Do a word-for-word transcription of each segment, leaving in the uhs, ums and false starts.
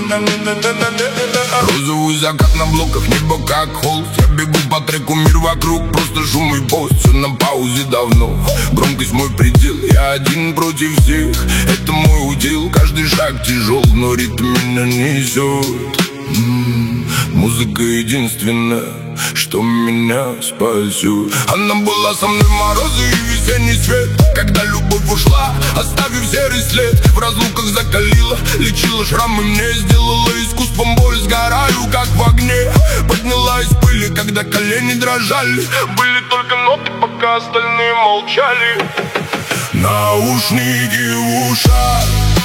Розовый закат на блоках, небо как холст. Я бегу по треку, мир вокруг, просто шум и пост. Все на паузе давно, громкость мой предел. Я один против всех, это мой удел. Каждый шаг тяжел, но ритм меня несет. М-м, музыка единственная, что меня спасет. Она была со мной в морозы и весенний свет. Когда любовь ушла, оставив серый след, в разлуках закалила, лечила шрамы мне, сделала искусством боль. Сгораю, как в огне, подняла из пыли, когда колени дрожали. Были только ноты, пока остальные молчали. Наушники в ушах,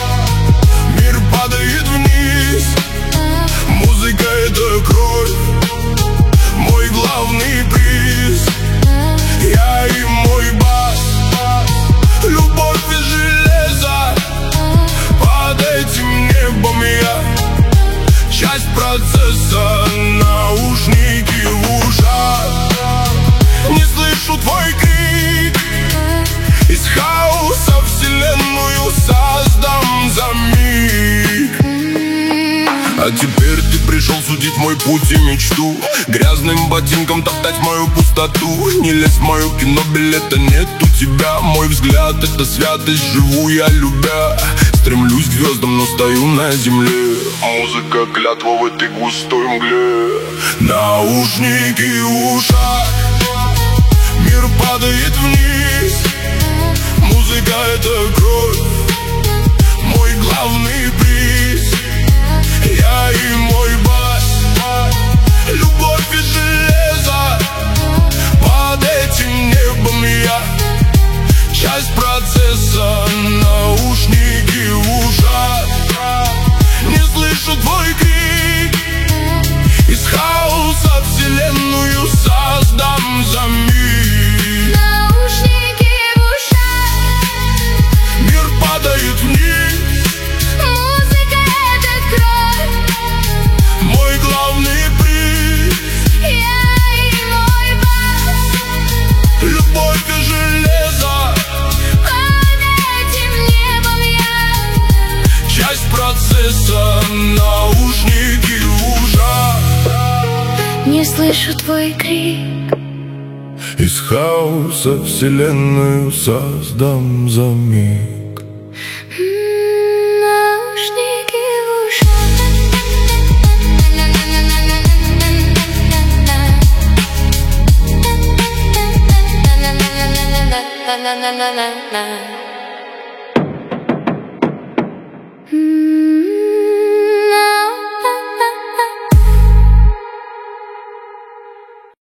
мир падает вниз. Музыка — это кровь, мой главный приз. Я и мой бас, любовь из железа. Под этим небом я часть процесса. Наушники в ушах, не слышу твой крик. Из хаоса вселенную создам за миг. А теперь ты пришел судить мой путь и мечту, грязным ботинком топтать мою пустоту. Не лезь в мое кино, билета нет у тебя. Мой взгляд — это святость, живу я любя. Стремлюсь к звездам, но стою на земле. Музыка — клятва в этой густой мгле. Наушники в ушах, мир падает вниз. Музыка — это кровь, мой главный приз. Я и мой бас, любовь из железа. Под этим небом я часть процесса. Наушники в ушах, не слышу твой крик. Из хаоса вселенную создам за миг. Наушники в ушах, мир падает вниз. музыка — это кровь, мой главный приз. я и мой бас, Любовь и железо. под этим небом я Часть процесса. Наушники в ушах, не слышу твой крик. из хаоса вселенную создам за миг. Наушники в ушах. На-на-на-на-на-на.